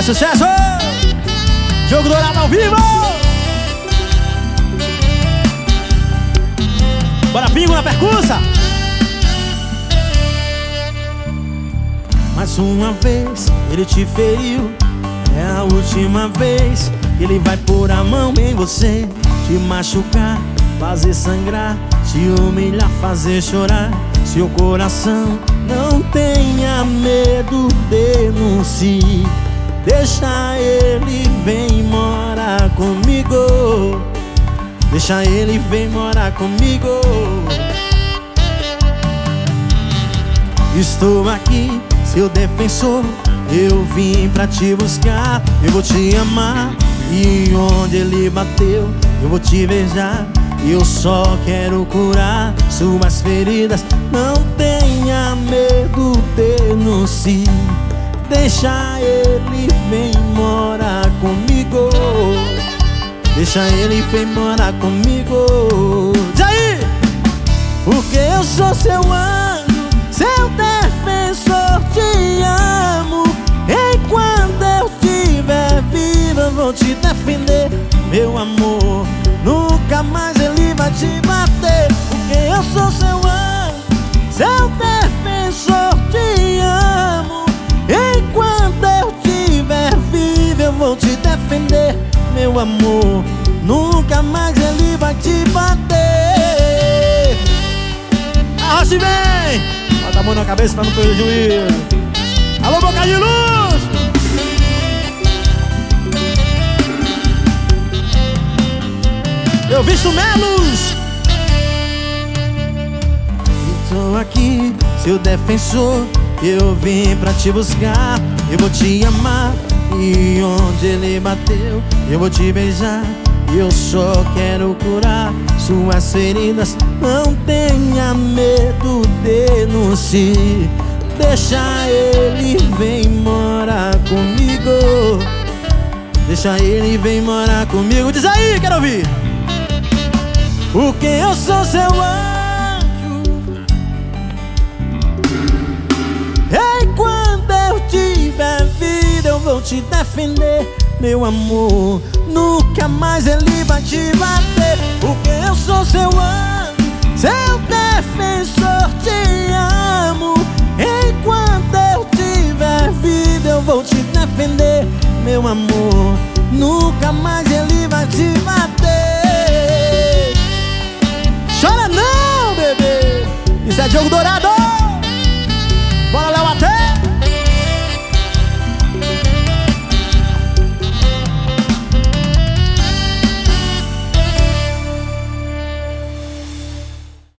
Mais sucesso! Diogo Dourado ao vivo! Bora, Pingo na percussa! Mais uma vez ele te feriu. É a última vez que ele vai pôr a mão em você, te machucar, fazer sangrar, te humilhar, fazer chorar seu coração. Não tenha medo, denuncie. Deixa ele, vem morar comigo. Deixa ele, vem morar comigo. Estou aqui, seu defensor. Eu vim pra te buscar. Eu vou te amar. E onde ele bateu, eu vou te beijar. Eu só quero curar suas feridas. Não tenha medo, denuncie. Deixa ele, vem morar comigo. Deixa ele, vem morar comigo. Diz aí! Porque eu sou seu anjo, seu defensor, te amo. Enquanto eu estiver vivo, eu vou te defender, meu amor. Nunca mais ele vai te bater. Porque eu sou seu anjo, seu defensor, te amo. Enquanto eu estiver vivo, eu vou te defender, meu amor. Nunca mais ele vai te bater. Arrocha e vem! Bota a mão na cabeça pra não perder o juízo. Alô, Boca de Luz! Eu visto Melos! Estou aqui, seu defensor. Eu vim pra te buscar. Eu vou te amar. E onde ele bateu, eu vou te beijar. Eu só quero curar suas feridas. Não tenha medo, denuncie. Deixa ele, vem morar comigo. Deixa ele, vem morar comigo. Diz aí, quero ouvir. Porque eu sou seu anjo. Enquanto eu tiver vida, eu vou te defender, meu amor. Nunca mais ele vai te bater. Porque eu sou seu anjo, seu defensor, te amo. Enquanto eu tiver vida, eu vou te defender, meu amor. Nunca mais ele vai te bater. Chora não, bebê. Isso é Diogo Dourado.